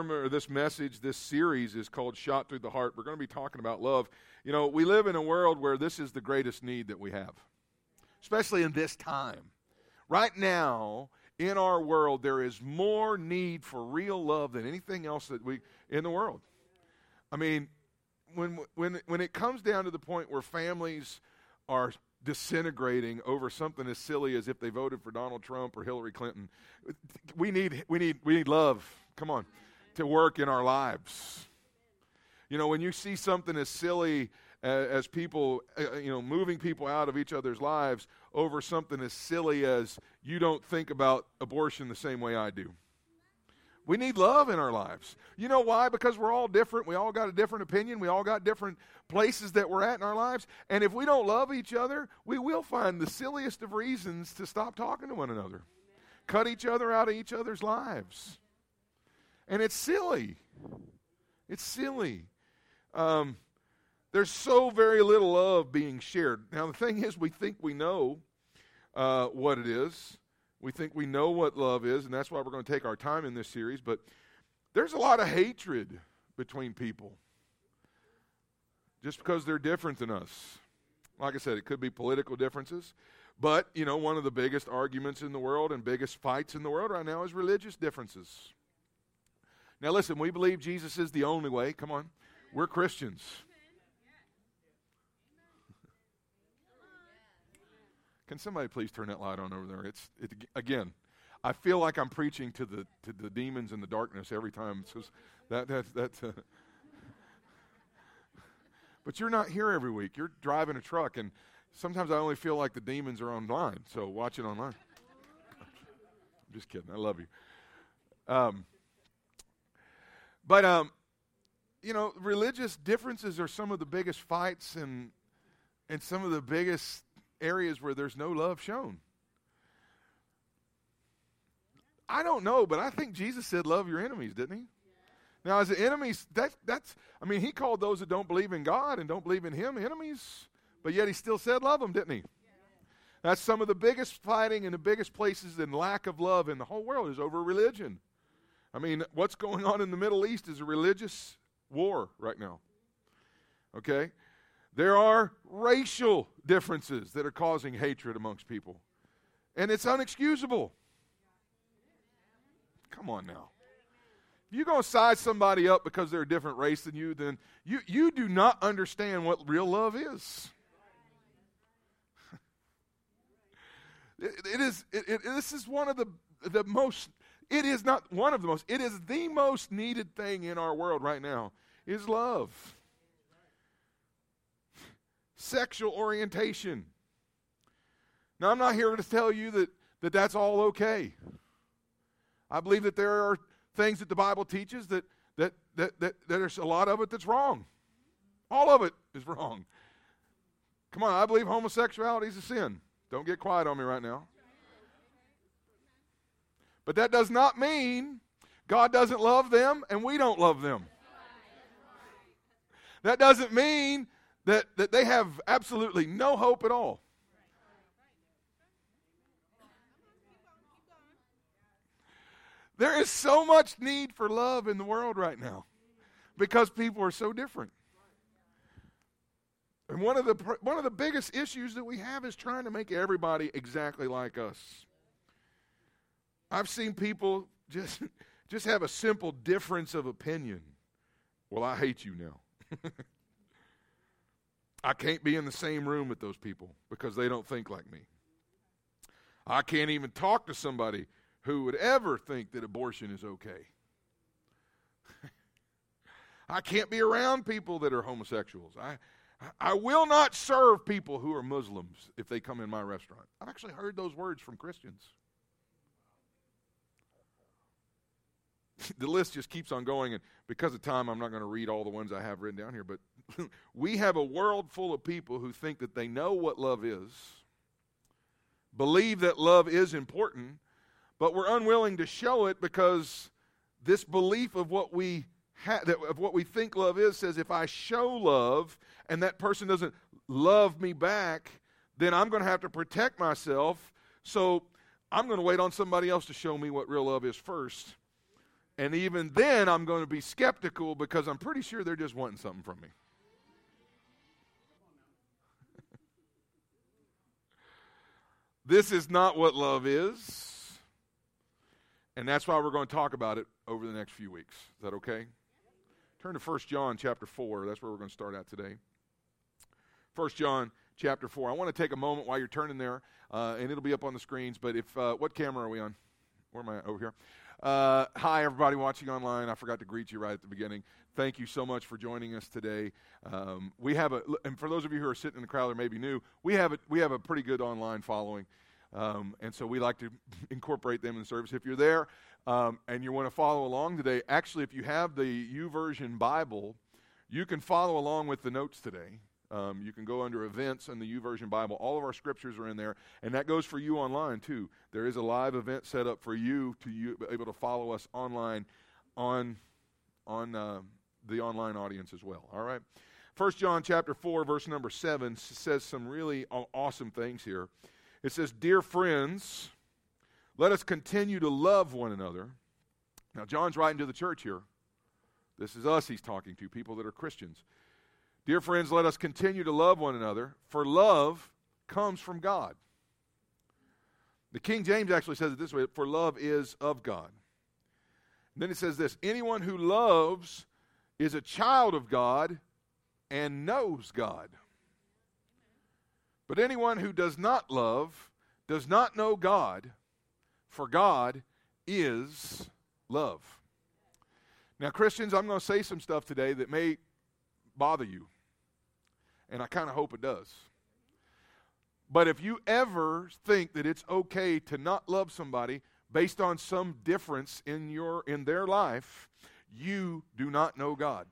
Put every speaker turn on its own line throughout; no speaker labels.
sermon or this message, this series is called Shot Through the Heart. We're going to be talking about love. You know, we live in a world where this is the greatest need that we have, especially in this time. Right now, in our world, there is more need for real love than anything else in the world. I mean, when it comes down to the point where families are disintegrating over something as silly as if they voted for Donald Trump or Hillary Clinton, we need love, come on, to work in our lives. You know, when you see something as silly as people, moving people out of each other's lives over something as silly as you don't think about abortion the same way I do. We need love in our lives. You know why? Because we're all different. We all got a different opinion. We all got different places that we're at in our lives. And if we don't love each other, we will find the silliest of reasons to stop talking to one another. Cut each other out of each other's lives. And it's silly. It's silly. There's so very little love being shared. Now, the thing is, we think we know what it is. We think we know what love is, and that's why we're going to take our time in this series. But there's a lot of hatred between people just because they're different than us. Like I said, it could be political differences. But, you know, one of the biggest arguments in the world and biggest fights in the world right now is religious differences. Now, listen, we believe Jesus is the only way. Come on. We're Christians. Can somebody please turn that light on over there? Again, I feel like I'm preaching to the demons in the darkness every time. So that's but you're not here every week. You're driving a truck, and sometimes I only feel like the demons are online. So watch it online. I'm just kidding. I love you. But you know, religious differences are some of the biggest fights and some of the biggest areas where there's no love shown. I don't know, but I think Jesus said love your enemies, didn't he? Now, as the enemies, he called those that don't believe in God and don't believe in him enemies, but yet he still said love them, didn't he? That's some of the biggest fighting and the biggest places and lack of love in the whole world is over religion. I mean, what's going on in the Middle East is a religious war right now. Okay? There are racial differences that are causing hatred amongst people. And it's unexcusable. Come on now. If you're going to size somebody up because they're a different race than you, then you do not understand what real love is. This is one of the most, it is not one of the most, it is the most needed thing in our world right now is love. Sexual orientation. Now, I'm not here to tell you that that's all okay. I believe that there are things that the Bible teaches that there's a lot of it that's wrong. All of it is wrong. Come on, I believe homosexuality is a sin. Don't get quiet on me right now. But that does not mean God doesn't love them and we don't love them. That doesn't mean that they have absolutely no hope at all. There is so much need for love in the world right now because people are so different. And one of the biggest issues that we have is trying to make everybody exactly like us. I've seen people just have a simple difference of opinion. Well, I hate you now. I can't be in the same room with those people because they don't think like me. I can't even talk to somebody who would ever think that abortion is okay. I can't be around people that are homosexuals. I will not serve people who are Muslims if they come in my restaurant. I've actually heard those words from Christians. The list just keeps on going, and because of time, I'm not going to read all the ones I have written down here, but we have a world full of people who think that they know what love is, believe that love is important, but we're unwilling to show it because this belief of what we of what we think love is says if I show love and that person doesn't love me back, then I'm going to have to protect myself. So I'm going to wait on somebody else to show me what real love is first. And even then, I'm going to be skeptical because I'm pretty sure they're just wanting something from me. This is not what love is. And that's why we're going to talk about it over the next few weeks. Is that okay? Turn to 1 John chapter 4. That's where we're going to start at today. 1 John chapter 4. I want to take a moment while you're turning there, and it'll be up on the screens. But what camera are we on? Where am I? Over here. Hi, everybody watching online. I forgot to greet you right at the beginning. Thank you so much for joining us today. And for those of you who are sitting in the crowd or maybe new, we have a pretty good online following. And so we like to incorporate them in the service. If you're there and you want to follow along today, actually, if you have the YouVersion Bible, you can follow along with the notes today. You can go under events in the YouVersion Bible. All of our scriptures are in there, and that goes for you online too. There is a live event set up for you to be able to follow us online on the online audience as well. All right. 1 John chapter 4, verse number 7 says some really awesome things here. It says, "Dear friends, let us continue to love one another." Now, John's writing to the church here. This is us he's talking to, people that are Christians. "Dear friends, let us continue to love one another, for love comes from God." The King James actually says it this way, "For love is of God." And then it says this, "Anyone who loves is a child of God and knows God. But anyone who does not love does not know God, for God is love." Now, Christians, I'm going to say some stuff today that may bother you, and I kind of hope it does. But if you ever think that it's okay to not love somebody based on some difference in their life, you do not know God.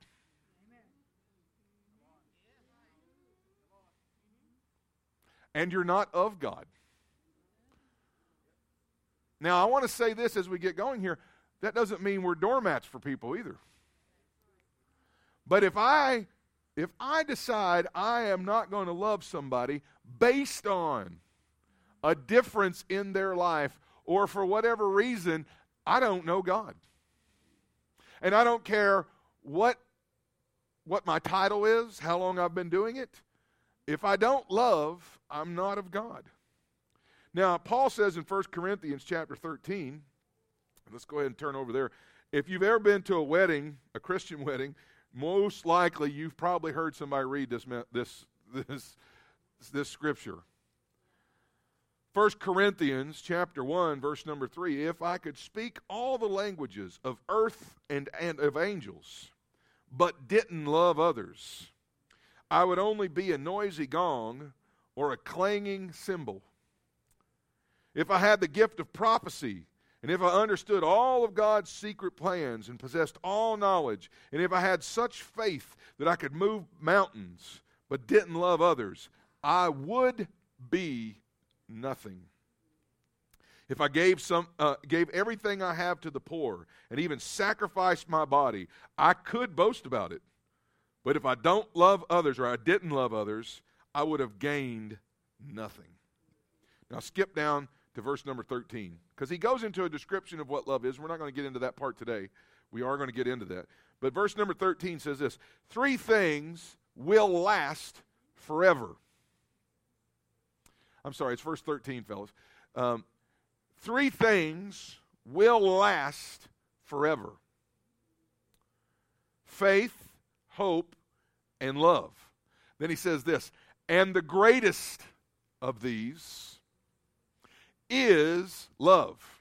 And you're not of God. Now, I want to say this as we get going here. That doesn't mean we're doormats for people either. But if I decide I am not going to love somebody based on a difference in their life, or for whatever reason, I don't know God. And I don't care what my title is, how long I've been doing it. If I don't love, I'm not of God. Now, Paul says in 1 Corinthians chapter 13, let's go ahead and turn over there. If you've ever been to a wedding, a Christian wedding, most likely you've probably heard somebody read this scripture. 1 Corinthians chapter 1, verse number 3, "If I could speak all the languages of earth and of angels, but didn't love others, I would only be a noisy gong or a clanging cymbal. If I had the gift of prophecy, and if I understood all of God's secret plans and possessed all knowledge, and if I had such faith that I could move mountains, but didn't love others, I would be nothing. If I gave everything I have to the poor, and even sacrificed my body, I could boast about it. But if I don't love others, or I didn't love others, I would have gained nothing." Now skip down to verse number 13, because he goes into a description of what love is. We're not going to get into that part today. We are going to get into that. But verse number 13 says this, "Three things will last forever." I'm sorry, it's verse 13, fellas. Three things will last forever: faith, hope, and love. Then he says this, "And the greatest of these is love."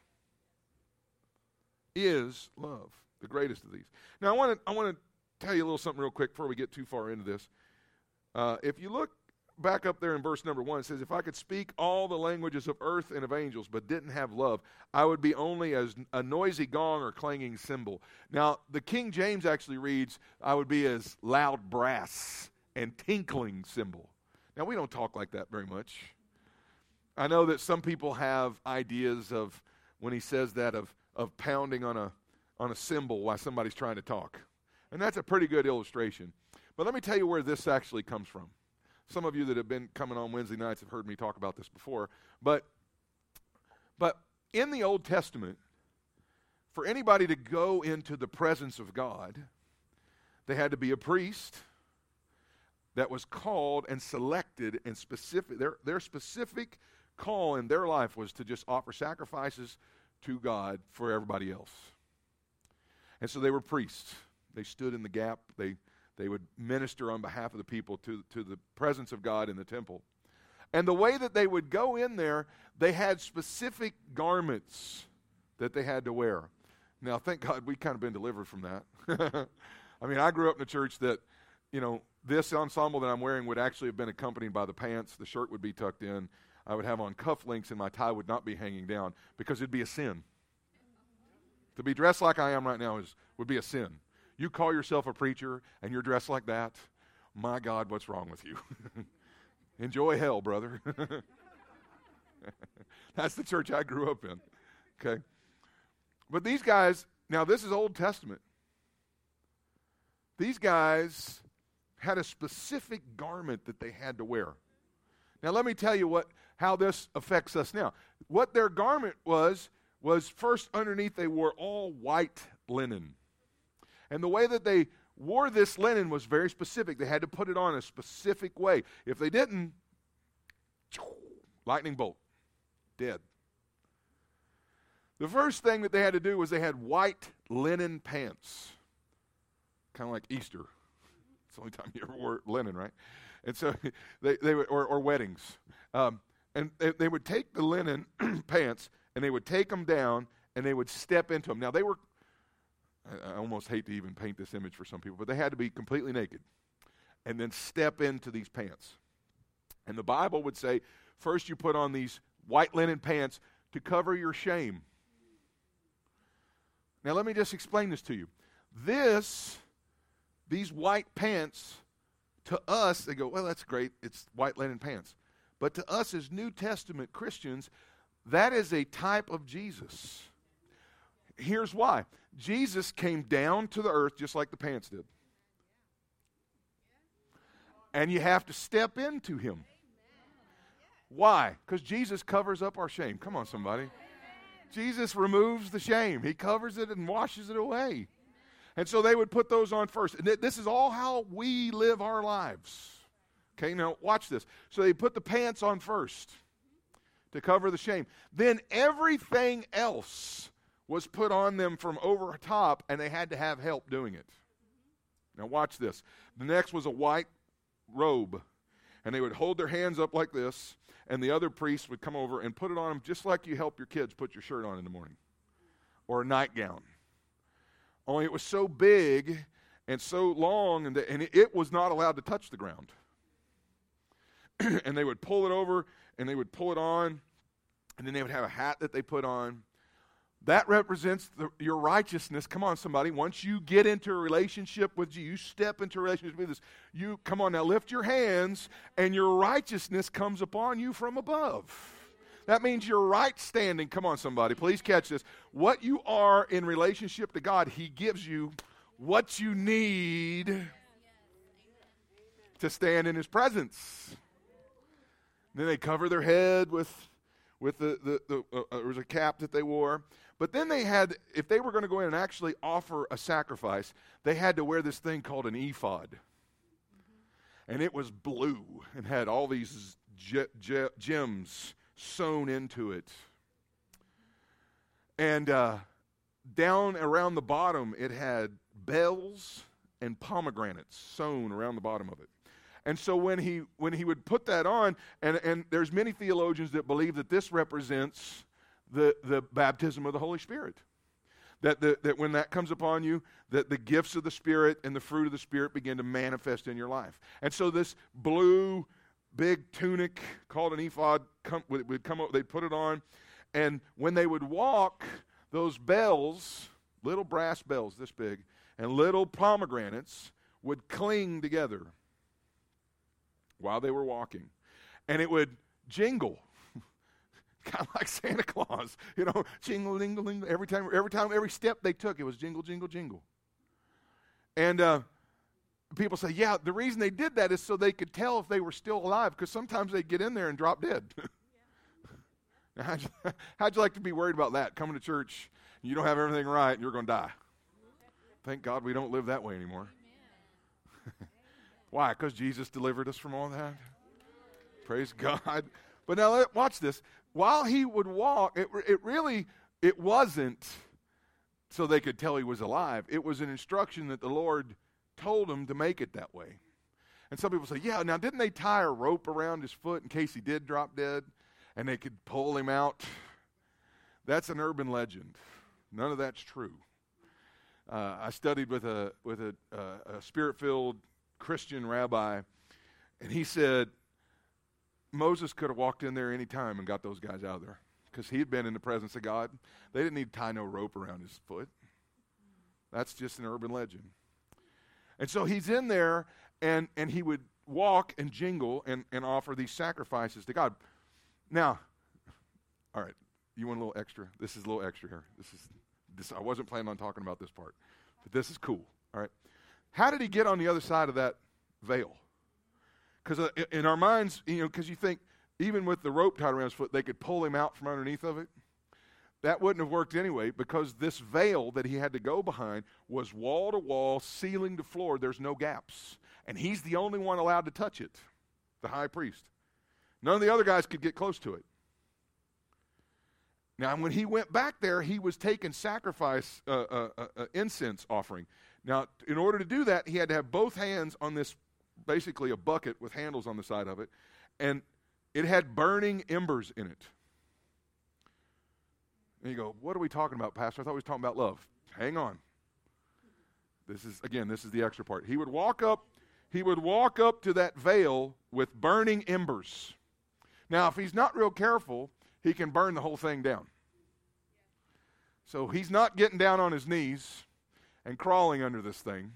Is love the greatest of these? Now, I want to tell you a little something real quick before we get too far into this. If you look back up there in verse number 1, it says, "If I could speak all the languages of earth and of angels, but didn't have love, I would be only as a noisy gong or clanging cymbal." Now, the King James actually reads, "I would be as loud brass and tinkling cymbal." Now, we don't talk like that very much. I know that some people have ideas of, when he says that, of pounding on a cymbal while somebody's trying to talk. And that's a pretty good illustration. But let me tell you where this actually comes from. Some of you that have been coming on Wednesday nights have heard me talk about this before. But in the Old Testament, for anybody to go into the presence of God, they had to be a priest that was called and selected and specific. Their specific call in their life was to just offer sacrifices to God for everybody else. And so they were priests. They stood in the gap. They would minister on behalf of the people to the presence of God in the temple. And the way that they would go in there, they had specific garments that they had to wear. Now, thank God we've kind of been delivered from that. I mean, I grew up in a church that, this ensemble that I'm wearing would actually have been accompanied by the pants. The shirt would be tucked in. I would have on cufflinks, and my tie would not be hanging down because it'd be a sin. To be dressed like I am right now would be a sin. You call yourself a preacher and you're dressed like that, my God, what's wrong with you? Enjoy hell, brother. That's the church I grew up in. Okay. But these guys, now this is Old Testament. These guys had a specific garment that they had to wear. Now let me tell you how this affects us now. What their garment was first underneath they wore all white linen. And the way that they wore this linen was very specific. They had to put it on a specific way. If they didn't, lightning bolt, dead. The first thing that they had to do was they had white linen pants. Kind of like Easter. It's the only time you ever wore linen, right? And so they would, or weddings. And they would take the linen pants and they would take them down and they would step into them. Now they were, I almost hate to even paint this image for some people, but they had to be completely naked and then step into these pants. And the Bible would say, first you put on these white linen pants to cover your shame. Now let me just explain this to you. These white pants, to us, they go, well, that's great. It's white linen pants. But to us as New Testament Christians, that is a type of Jesus. Here's why. Jesus came down to the earth just like the pants did. And you have to step into him. Why? Because Jesus covers up our shame. Come on, somebody. Jesus removes the shame. He covers it and washes it away. And so they would put those on first. And this is all how we live our lives. Okay, now watch this. So they put the pants on first to cover the shame. Then everything else was put on them from over top, and they had to have help doing it. Now watch this. The next was a white robe. And they would hold their hands up like this, and the other priests would come over and put it on them just like you help your kids put your shirt on in the morning. Or a nightgown. Only it was so big and so long, and it was not allowed to touch the ground. And they would pull it over, and they would pull it on, and then they would have a hat that they put on. That represents your righteousness. Come on, somebody. Once you get into a relationship with Jesus, you step into a relationship with this. Come on now, lift your hands, and your righteousness comes upon you from above. That means your right standing. Come on, somebody. Please catch this. What you are in relationship to God, He gives you what you need to stand in His presence. Then they cover their head with there was a cap that they wore. But then they had, if they were going to go in and actually offer a sacrifice, they had to wear this thing called an ephod. And it was blue and had all these gems sewn into it. And down around the bottom, it had bells and pomegranates sewn around the bottom of it. And so when he would put that on, and there's many theologians that believe that this represents the baptism of the Holy Spirit. That when that comes upon you, that the gifts of the Spirit and the fruit of the Spirit begin to manifest in your life. And so this blue, big tunic called an ephod would come up, they'd put it on, and when they would walk, those bells, little brass bells this big, and little pomegranates would cling together while they were walking. And it would jingle. Kind of like Santa Claus, jingle, jingle, jingle. Every step they took, it was jingle, jingle, jingle. And people say, yeah, the reason they did that is so they could tell if they were still alive, because sometimes they'd get in there and drop dead. Now, how'd you like to be worried about that, coming to church, You don't have everything right, and you're going to die. Thank God we don't live that way anymore. Why? Because Jesus delivered us from all that? Praise God. But now, watch this. While he would walk, it wasn't so they could tell he was alive. It was an instruction that the Lord told him to make it that way. And some people say, yeah, now didn't they tie a rope around his foot in case he did drop dead and they could pull him out? That's an urban legend. None of that's true. I studied with a spirit-filled Christian rabbi, and he said Moses could have walked in there any time and got those guys out of there because he had been in the presence of God. They didn't need to tie no rope around his foot. That's just an urban legend. And so he's in there, and he would walk and jingle and offer these sacrifices to God. Now, all right, you want a little extra? This is a little extra here. I wasn't planning on talking about this part, but this is cool. All right. How did he get on the other side of that veil? Because in our minds, because you think even with the rope tied around his foot, they could pull him out from underneath of it. That wouldn't have worked anyway because this veil that he had to go behind was wall to wall, ceiling to floor. There's no gaps. And he's the only one allowed to touch it, the high priest. None of the other guys could get close to it. Now, when he went back there, he was taking sacrifice, incense offering. Now, in order to do that, he had to have both hands on this, basically a bucket with handles on the side of it, and it had burning embers in it. And you go, what are we talking about, Pastor? I thought we were talking about love. Hang on. This is the extra part. He would walk up to that veil with burning embers. Now, if he's not real careful, he can burn the whole thing down. So he's not getting down on his knees and crawling under this thing.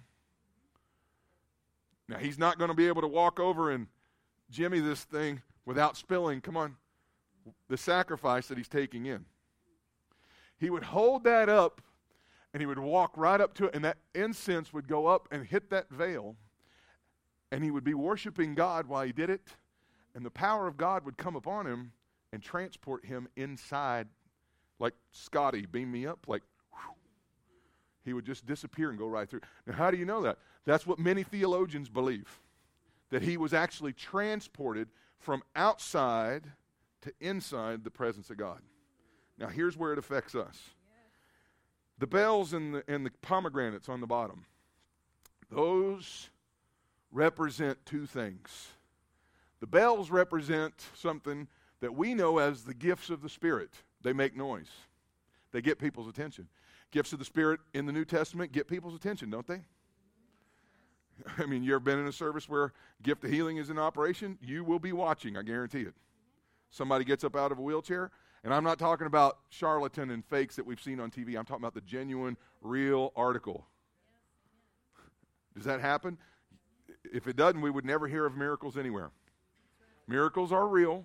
Now, he's not going to be able to walk over and jimmy this thing without spilling, come on, the sacrifice that he's taking in. He would hold that up, and he would walk right up to it, and that incense would go up and hit that veil, and he would be worshiping God while he did it, and the power of God would come upon him and transport him inside, like Scotty, beam me up, like whew, he would just disappear and go right through. Now, how do you know that? That's what many theologians believe, that he was actually transported from outside to inside the presence of God. Now, here's where it affects us. The bells and the pomegranates on the bottom, those represent two things. The bells represent something that we know as the gifts of the Spirit. They make noise. They get people's attention. Gifts of the Spirit in the New Testament get people's attention, don't they? I mean, you ever been in a service where gift of healing is in operation? You will be watching, I guarantee it. Somebody gets up out of a wheelchair, and I'm not talking about charlatan and fakes that we've seen on TV. I'm talking about the genuine, real article. Does that happen? If it doesn't, we would never hear of miracles anywhere. Miracles are real.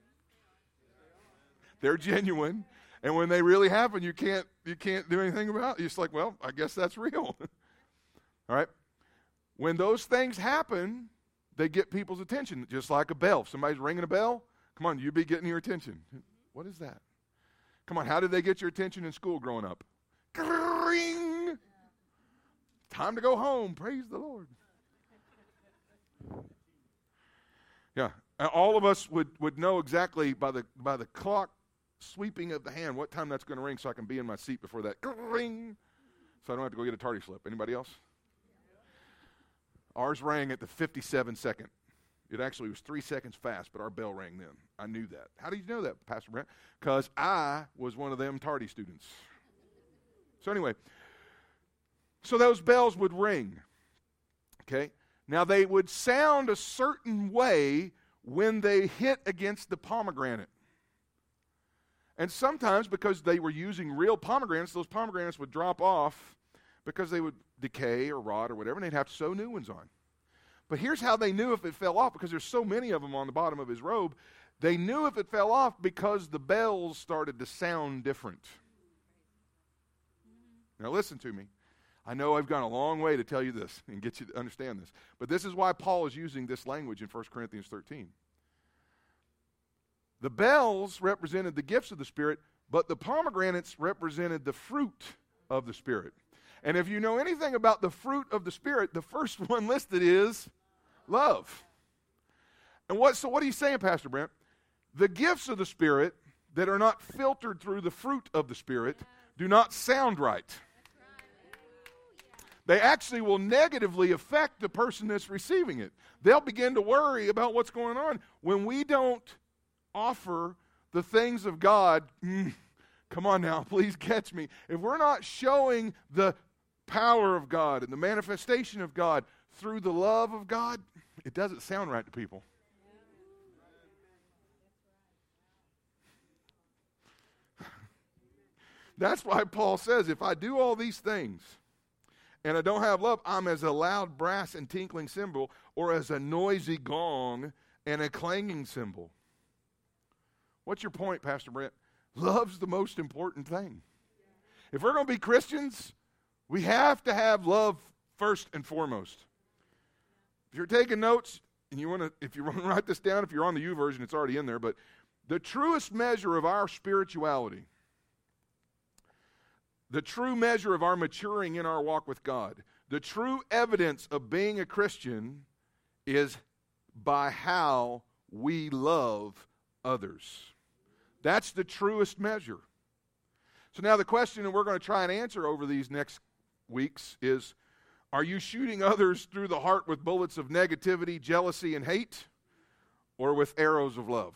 They're genuine. And when they really happen, you can't do anything about it. You're just like, well, I guess that's real. All right? When those things happen, they get people's attention, just like a bell. If somebody's ringing a bell, come on, you be getting your attention. What is that? Come on, how did they get your attention in school growing up? Ring! Time to go home. Praise the Lord. Yeah, all of us would know exactly by the clock sweeping of the hand what time that's going to ring so I can be in my seat before that ring, so I don't have to go get a tardy slip. Anybody else? Ours rang at the 57-second. It actually was 3 seconds fast, but our bell rang then. I knew that. How did you know that, Pastor Brent? Because I was one of them tardy students. So anyway, so those bells would ring. Okay? Now they would sound a certain way when they hit against the pomegranate. And sometimes because they were using real pomegranates, those pomegranates would drop off because they would decay or rot or whatever, and they'd have to sew new ones on. But here's how they knew if it fell off, because there's so many of them on the bottom of his robe. They knew if it fell off because the bells started to sound different. Now listen to me. I know I've gone a long way to tell you this and get you to understand this. But this is why Paul is using this language in 1 Corinthians 13. The bells represented the gifts of the Spirit, But the pomegranates represented the fruit of the Spirit. And if you know anything about the fruit of the Spirit, the first one listed is love. And so what are you saying, Pastor Brent? The gifts of the Spirit that are not filtered through the fruit of the Spirit do not sound right. They actually will negatively affect the person that's receiving it. They'll begin to worry about what's going on. When we don't offer the things of God, come on now, please catch me. If we're not showing the power of God and the manifestation of God through the love of God, it doesn't sound right to people. That's why Paul says, if I do all these things and I don't have love, I'm as a loud brass and tinkling cymbal, or as a noisy gong and a clanging cymbal. What's your point, Pastor Brent? Love's the most important thing. If we're going to be Christians, we have to have love first and foremost. If you're taking notes, and if you want to write this down, if you're on the YouVersion, it's already in there, but the truest measure of our spirituality, the true measure of our maturing in our walk with God, the true evidence of being a Christian is by how we love others. That's the truest measure. So now the question that we're going to try and answer over these next weeks is, are you shooting others through the heart with bullets of negativity, jealousy, and hate, or with arrows of love?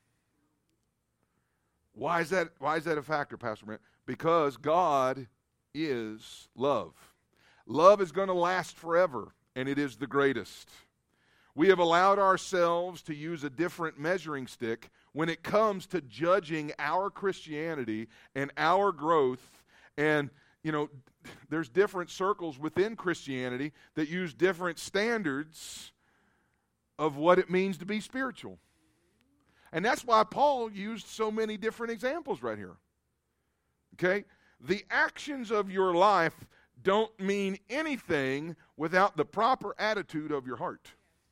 Why is that a factor, Pastor Brent? Because God is love. Love is going to last forever, and it is the greatest. We have allowed ourselves to use a different measuring stick when it comes to judging our Christianity and our growth. And, there's different circles within Christianity that use different standards of what it means to be spiritual. And that's why Paul used so many different examples right here. Okay? The actions of your life don't mean anything without the proper attitude of your heart.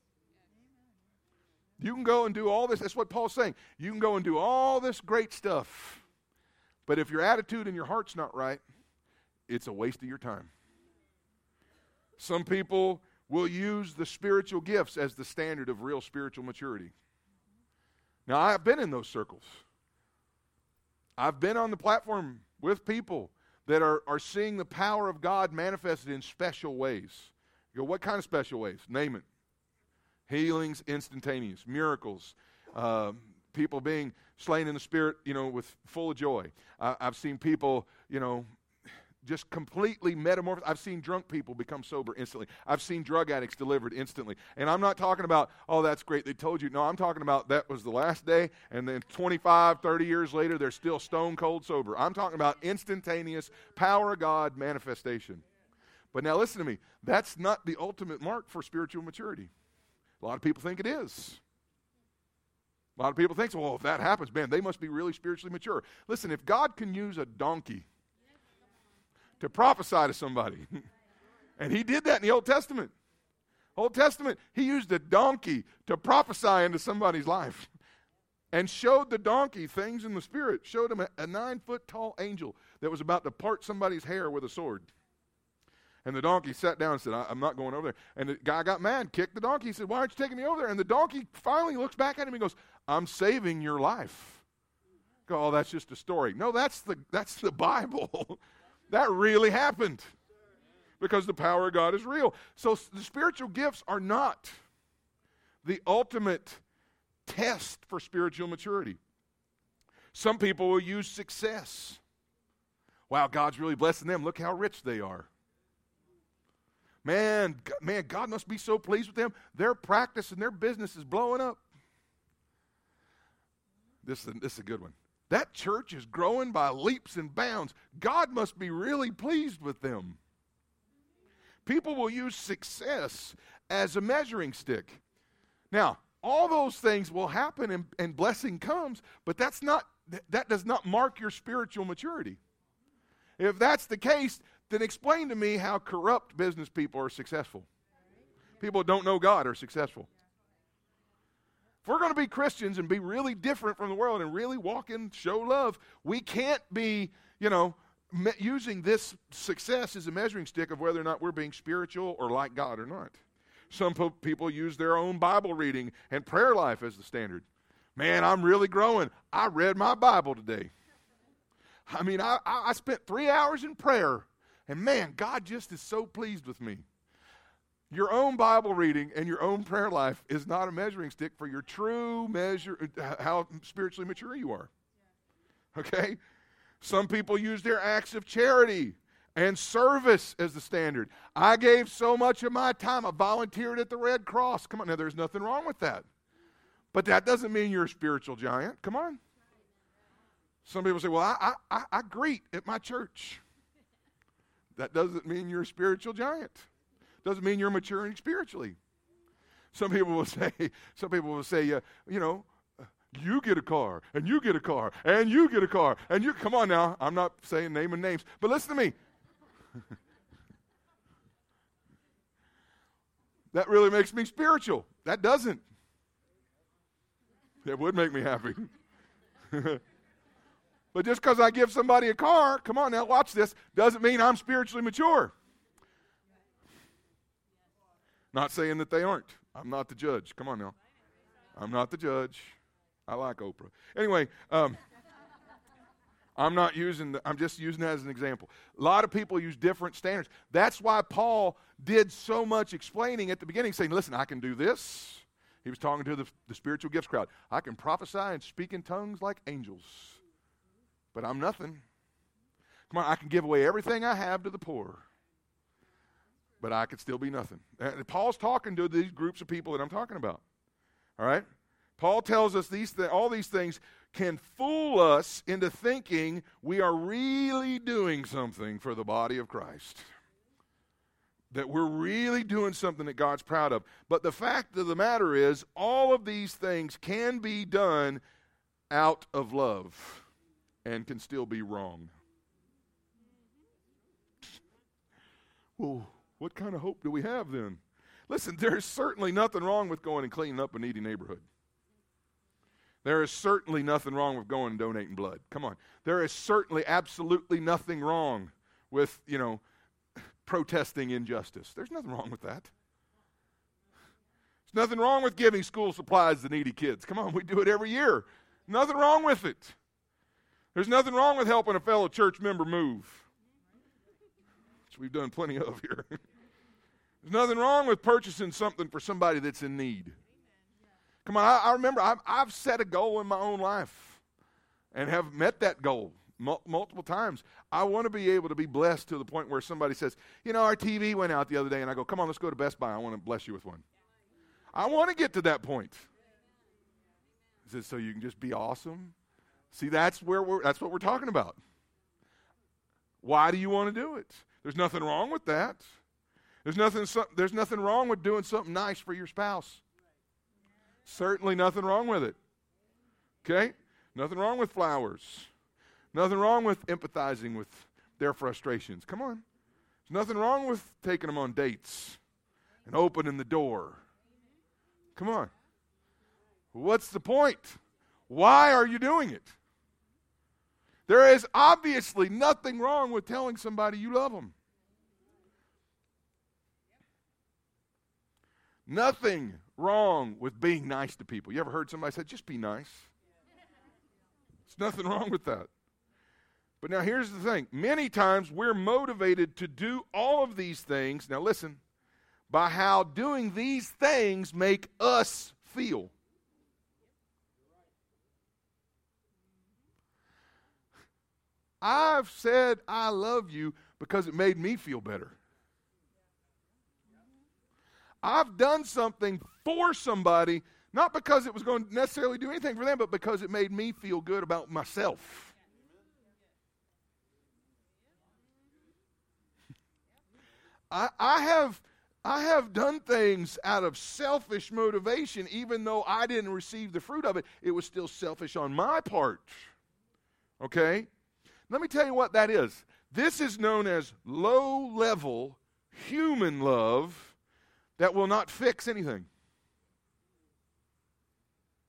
You can go and do all this. That's what Paul's saying. You can go and do all this great stuff. But if your attitude and your heart's not right, it's a waste of your time. Some people will use the spiritual gifts as the standard of real spiritual maturity. Now, I've been in those circles. I've been on the platform with people that are seeing the power of God manifested in special ways. You go, what kind of special ways? Name it. Healings, instantaneous, miracles, people being slain in the Spirit, with full of joy. I've seen people, just completely metamorphosed. I've seen drunk people become sober instantly. I've seen drug addicts delivered instantly. And I'm not talking about, oh, that's great, they told you. No, I'm talking about that was the last day, and then 25, 30 years later, they're still stone cold sober. I'm talking about instantaneous power of God manifestation. But now listen to me. That's not the ultimate mark for spiritual maturity. A lot of people think it is. A lot of people think, well, if that happens, man, they must be really spiritually mature. Listen, if God can use a donkey to prophesy to somebody, and he did that in the Old Testament. Old Testament, he used a donkey to prophesy into somebody's life and showed the donkey things in the Spirit, showed him a 9-foot-tall angel that was about to part somebody's hair with a sword. And the donkey sat down and said, I'm not going over there. And the guy got mad, kicked the donkey. He said, why aren't you taking me over there? And the donkey finally looks back at him and goes, I'm saving your life. Go, oh, that's just a story. No, that's the Bible. That really happened because the power of God is real. So the spiritual gifts are not the ultimate test for spiritual maturity. Some people will use success. Wow, God's really blessing them. Look how rich they are. Man, God must be so pleased with them. Their practice and their business is blowing up. This is a good one. That church is growing by leaps and bounds. God must be really pleased with them. People will use success as a measuring stick. Now, all those things will happen and blessing comes, but that does not mark your spiritual maturity. If that's the case, then explain to me how corrupt business people are successful. People who don't know God are successful. If we're going to be Christians and be really different from the world and really walk in, show love, we can't be, using this success as a measuring stick of whether or not we're being spiritual or like God or not. Some people use their own Bible reading and prayer life as the standard. Man, I'm really growing. I read my Bible today. I mean, I spent 3 hours in prayer, and man, God just is so pleased with me. Your own Bible reading and your own prayer life is not a measuring stick for your true measure, how spiritually mature you are. Okay? Some people use their acts of charity and service as the standard. I gave so much of my time. I volunteered at the Red Cross. Come on, now there's nothing wrong with that. But that doesn't mean you're a spiritual giant. Come on. Some people say, well, I greet at my church. That doesn't mean you're a spiritual giant. Doesn't mean you're maturing spiritually. Some people will say, you get a car, and you get a car, and you get a car, and you, come on now. I'm not saying naming names, but listen to me. That really makes me spiritual. That doesn't. It would make me happy. But just because I give somebody a car, come on now, watch this, doesn't mean I'm spiritually mature. Not saying that they aren't. I'm not the judge. Come on now. I'm not the judge. I like Oprah. Anyway, I'm just using that as an example. A lot of people use different standards. That's why Paul did so much explaining at the beginning, saying, listen, I can do this. He was talking to the spiritual gifts crowd. I can prophesy and speak in tongues like angels, but I'm nothing. Come on, I can give away everything I have to the poor, but I could still be nothing. And Paul's talking to these groups of people that I'm talking about. All right? Paul tells us all these things can fool us into thinking we are really doing something for the body of Christ. That we're really doing something that God's proud of. But the fact of the matter is, all of these things can be done out of love and can still be wrong. Well, what kind of hope do we have then? Listen, there's certainly nothing wrong with going and cleaning up a needy neighborhood. There is certainly nothing wrong with going and donating blood. Come on. There is certainly absolutely nothing wrong with, protesting injustice. There's nothing wrong with that. There's nothing wrong with giving school supplies to needy kids. Come on, we do it every year. Nothing wrong with it. There's nothing wrong with helping a fellow church member move, which we've done plenty of here. There's nothing wrong with purchasing something for somebody that's in need. Come on, I remember I've set a goal in my own life and have met that goal multiple times. I want to be able to be blessed to the point where somebody says, our TV went out the other day, and I go, come on, let's go to Best Buy. I want to bless you with one. I want to get to that point. Is it so you can just be awesome? See, that's what we're talking about. Why do you want to do it? There's nothing wrong with that. There's nothing wrong with doing something nice for your spouse. Certainly nothing wrong with it. Okay? Nothing wrong with flowers. Nothing wrong with empathizing with their frustrations. Come on. There's nothing wrong with taking them on dates and opening the door. Come on. What's the point? Why are you doing it? There is obviously nothing wrong with telling somebody you love them. Nothing wrong with being nice to people. You ever heard somebody say, just be nice? There's nothing wrong with that. But now here's the thing. Many times we're motivated to do all of these things, now listen, by how doing these things make us feel. I've said I love you because it made me feel better. I've done something for somebody, not because it was going to necessarily do anything for them, but because it made me feel good about myself. I have done things out of selfish motivation, even though I didn't receive the fruit of it. It was still selfish on my part. Okay? Let me tell you what that is. This is known as low-level human love that will not fix anything.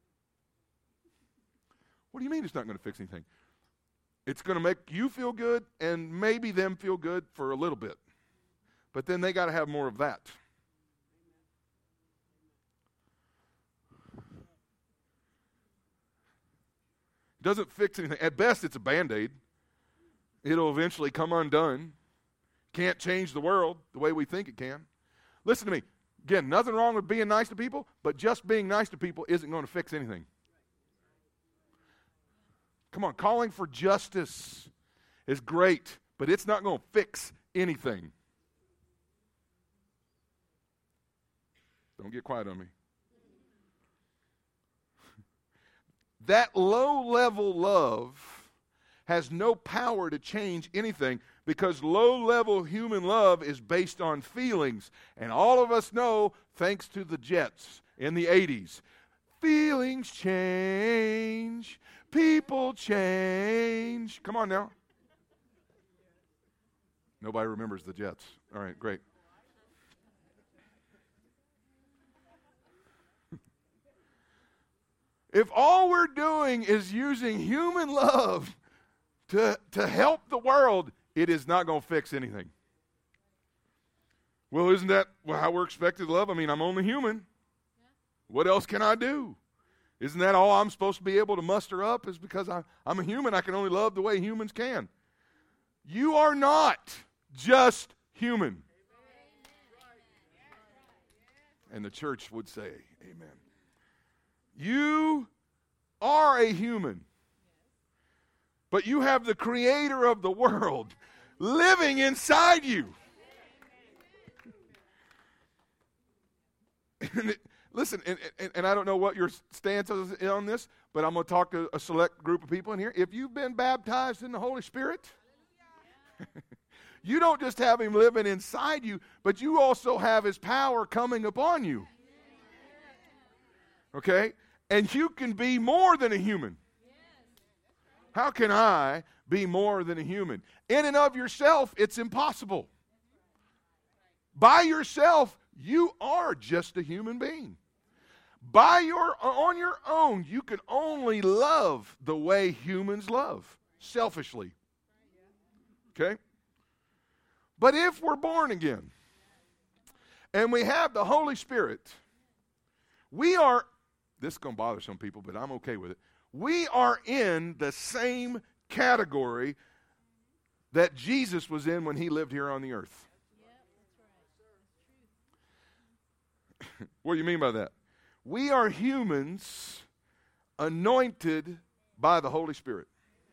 What do you mean it's not going to fix anything? It's going to make you feel good and maybe them feel good for a little bit. But then they got to have more of that. It doesn't fix anything. At best, it's a Band-Aid. It'll eventually come undone. Can't change the world the way we think it can. Listen to me. Again, nothing wrong with being nice to people, but just being nice to people isn't going to fix anything. Come on, calling for justice is great, but it's not going to fix anything. Don't get quiet on me. That low-level love has no power to change anything because low-level human love is based on feelings. And all of us know, thanks to the Jets in the 80s, feelings change, people change. Come on now. Nobody remembers the Jets. All right, great. If all we're doing is using human love to help the world, it is not going to fix anything. Well, isn't that how we're expected to love? I mean, I'm only human. What else can I do? Isn't that all I'm supposed to be able to muster up is because I'm a human, I can only love the way humans can? You are not just human. And the church would say, amen. You are a human, but you have the creator of the world living inside you. Listen, and I don't know what your stance is on this, but I'm going to talk to a select group of people in here. If you've been baptized in the Holy Spirit, you don't just have him living inside you, but you also have his power coming upon you. Okay? And you can be more than a human. How can I be more than a human? In and of yourself, it's impossible. By yourself, you are just a human being. On your own, you can only love the way humans love, selfishly. Okay? But if we're born again, and we have the Holy Spirit, we are, this is going to bother some people, but I'm okay with it. We are in the same category that Jesus was in when he lived here on the earth. What do you mean by that? We are humans anointed by the Holy Spirit.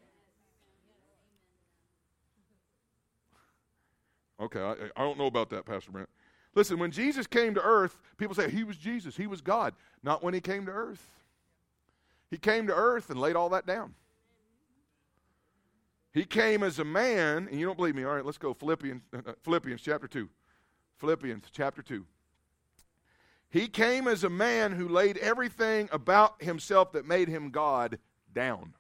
Okay, I don't know about that, Pastor Brent. Listen, when Jesus came to earth, people say he was Jesus, he was God. Not when he came to earth. He came to earth and laid all that down. He came as a man, and you don't believe me. All right, let's go. Philippians chapter 2. Philippians chapter 2. He came as a man who laid everything about himself that made him God down.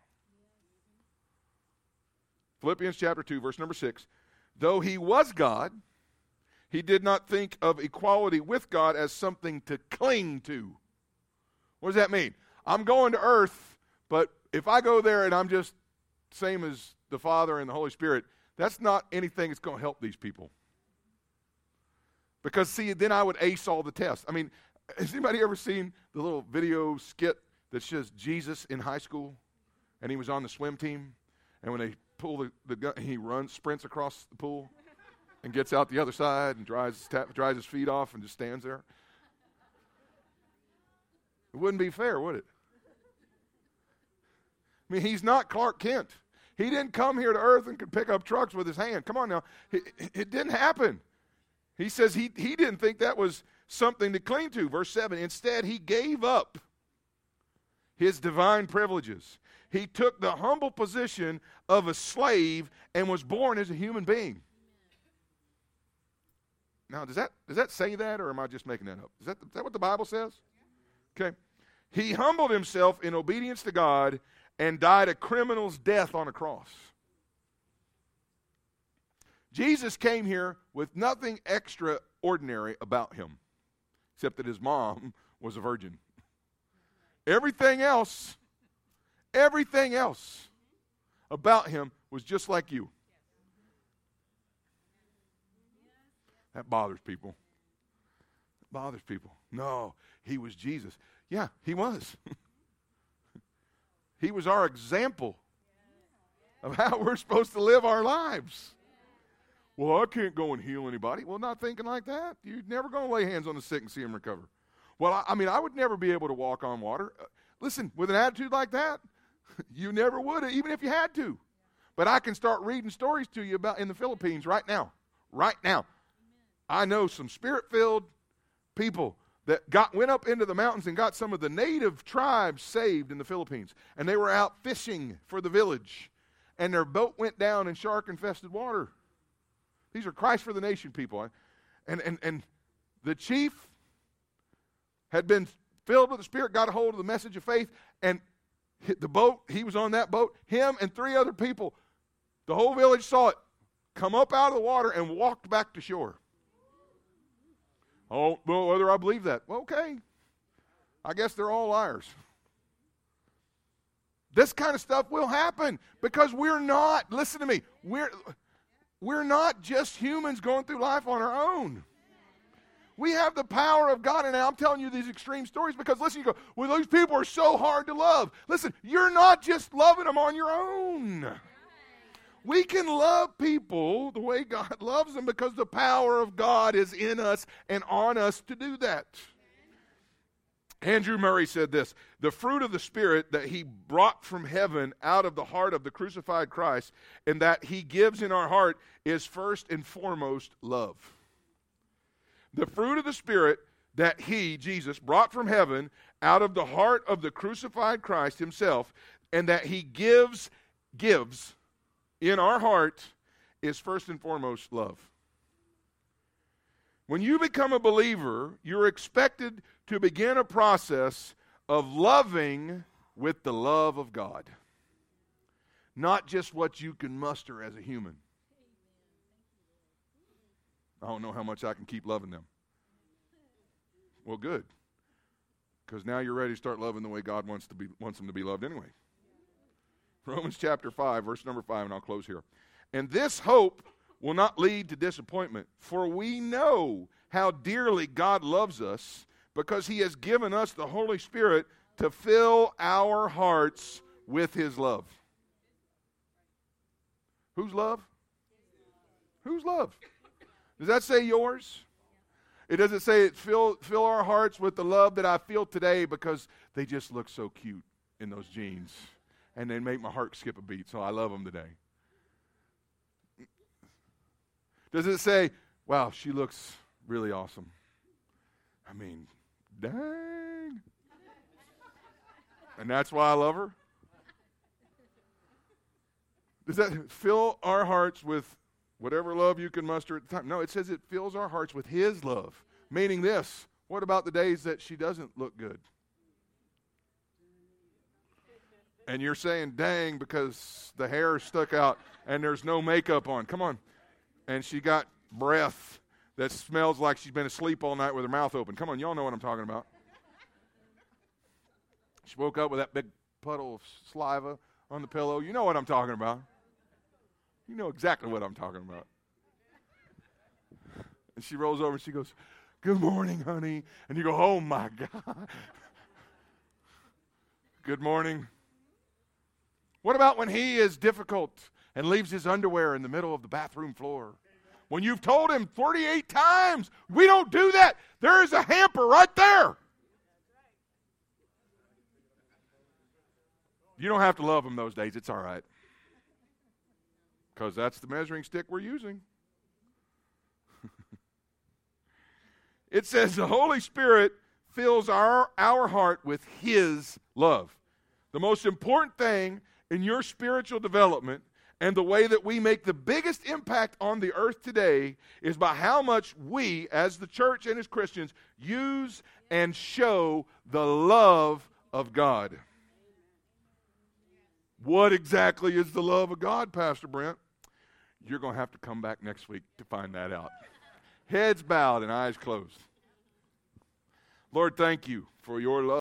Philippians chapter 2, verse number 6. Though he was God, he did not think of equality with God as something to cling to. What does that mean? I'm going to earth, but if I go there and I'm just same as the Father and the Holy Spirit, that's not anything that's going to help these people. Because, see, then I would ace all the tests. I mean, has anybody ever seen the little video skit that shows Jesus in high school? And he was on the swim team. And when they pull the gun, he sprints across the pool and gets out the other side and dries his feet off and just stands there. It wouldn't be fair, would it? I mean, he's not Clark Kent. He didn't come here to earth and could pick up trucks with his hand. Come on now. It didn't happen. He says he didn't think that was something to cling to. Verse 7, instead he gave up his divine privileges. He took the humble position of a slave and was born as a human being. Now, does that say that, or am I just making that up? Is that what the Bible says? Okay. He humbled himself in obedience to God and died a criminal's death on a cross. Jesus came here with nothing extraordinary about him, except that his mom was a virgin. Everything else Everything else about him was just like you. That bothers people. It bothers people. No, he was Jesus. Yeah, he was. He was our example of how we're supposed to live our lives. Well, I can't go and heal anybody. Well, not thinking like that. You're never going to lay hands on the sick and see them recover. Well, I mean, I would never be able to walk on water. Listen, with an attitude like that, you never would, even if you had to. But I can start reading stories to you about in the Philippines right now. Right now. I know some spirit-filled people that went up into the mountains and got some of the native tribes saved in the Philippines. And they were out fishing for the village. And their boat went down in shark-infested water. These are Christ for the Nation people. And the chief had been filled with the Spirit, got a hold of the message of faith, and hit the boat. He was on that boat. Him and 3 other people. The whole village saw it come up out of the water and walked back to shore. Oh, well, whether I believe that. Well, okay. I guess they're all liars. This kind of stuff will happen because we're not, listen to me, we're not just humans going through life on our own. We have the power of God, and I'm telling you these extreme stories because, listen, you go, well, those people are so hard to love. Listen, you're not just loving them on your own. We can love people the way God loves them because the power of God is in us and on us to do that. Andrew Murray said this, the fruit of the Spirit that he brought from heaven out of the heart of the crucified Christ and that he gives in our heart is first and foremost love. The fruit of the Spirit that he, Jesus, brought from heaven out of the heart of the crucified Christ himself and that he gives in our heart is first and foremost love. When you become a believer, you're expected to begin a process of loving with the love of God. Not just what you can muster as a human. I don't know how much I can keep loving them. Well, good. Because now you're ready to start loving the way God wants them to be loved anyway. Romans chapter 5, verse number 5, and I'll close here. And this hope will not lead to disappointment, for we know how dearly God loves us because he has given us the Holy Spirit to fill our hearts with his love. Whose love? Whose love? Does that say yours? It doesn't say it fill our hearts with the love that I feel today because they just look so cute in those jeans. And they make my heart skip a beat, so I love them today. Does it say, wow, she looks really awesome? I mean, dang. And that's why I love her? Does that fill our hearts with whatever love you can muster at the time? No, it says it fills our hearts with his love. Meaning this, what about the days that she doesn't look good? And you're saying, dang, because the hair is stuck out and there's no makeup on. Come on. And she got breath that smells like she's been asleep all night with her mouth open. Come on, y'all know what I'm talking about. She woke up with that big puddle of saliva on the pillow. You know what I'm talking about. You know exactly what I'm talking about. And she rolls over and she goes, good morning, honey. And you go, oh, my God. Good morning. What about when he is difficult and leaves his underwear in the middle of the bathroom floor? When you've told him 38 times, we don't do that. There is a hamper right there. You don't have to love him those days. It's all right. Because that's the measuring stick we're using. It says the Holy Spirit fills our heart with his love. The most important thing in your spiritual development and the way that we make the biggest impact on the earth today is by how much we, as the church and as Christians, use and show the love of God. What exactly is the love of God, Pastor Brent? You're going to have to come back next week to find that out. Heads bowed and eyes closed. Lord, thank you for your love.